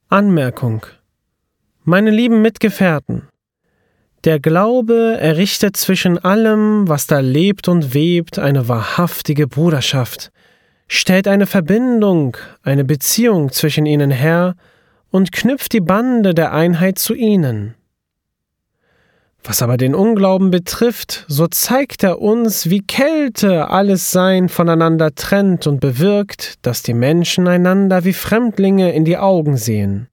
Anmerkung: Meine lieben Mitgefährten, der Glaube errichtet zwischen allem, was da lebt und webt, eine wahrhaftige Bruderschaft, stellt eine Verbindung, eine Beziehung zwischen ihnen her und knüpft die Bande der Einheit zu ihnen. Was aber den Unglauben betrifft, so zeigt er uns, wie Kälte alles Sein voneinander trennt und bewirkt, dass die Menschen einander wie Fremdlinge in die Augen sehen.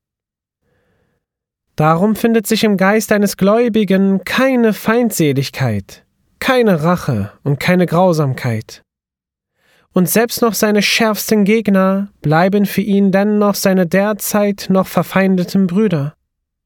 Darum findet sich im Geist eines Gläubigen keine Feindseligkeit, keine Rache und keine Grausamkeit. Und selbst noch seine schärfsten Gegner bleiben für ihn dennoch seine derzeit noch verfeindeten Brüder.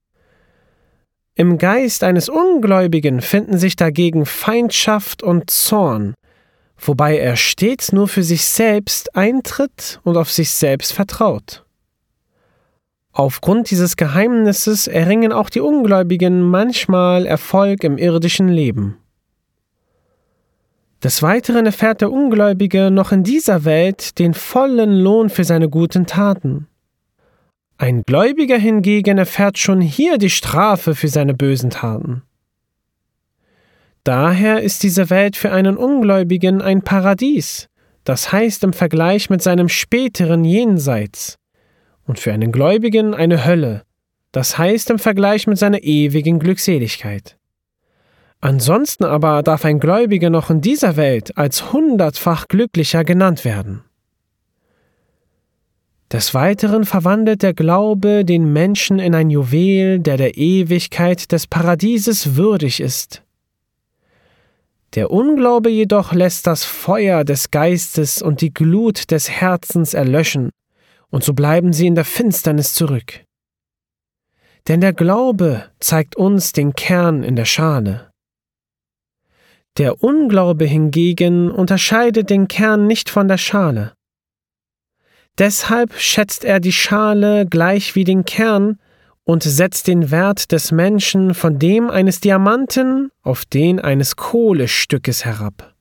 Im Geist eines Ungläubigen finden sich dagegen Feindschaft und Zorn, wobei er stets nur für sich selbst eintritt und auf sich selbst vertraut. Aufgrund dieses Geheimnisses erringen auch die Ungläubigen manchmal Erfolg im irdischen Leben. Des Weiteren erfährt der Ungläubige noch in dieser Welt den vollen Lohn für seine guten Taten. Ein Gläubiger hingegen erfährt schon hier die Strafe für seine bösen Taten. Daher ist diese Welt für einen Ungläubigen ein Paradies, das heißt im Vergleich mit seinem späteren Jenseits, und für einen Gläubigen eine Hölle, das heißt im Vergleich mit seiner ewigen Glückseligkeit. Ansonsten aber darf ein Gläubiger noch in dieser Welt als 100-fach glücklicher genannt werden. Des Weiteren verwandelt der Glaube den Menschen in ein Juwel, der Ewigkeit des Paradieses würdig ist. Der Unglaube jedoch lässt das Feuer des Geistes und die Glut des Herzens erlöschen, und so bleiben sie in der Finsternis zurück. Denn der Glaube zeigt uns den Kern in der Schale. Der Unglaube hingegen unterscheidet den Kern nicht von der Schale. Deshalb schätzt er die Schale gleich wie den Kern und setzt den Wert des Menschen von dem eines Diamanten auf den eines Kohlestückes herab.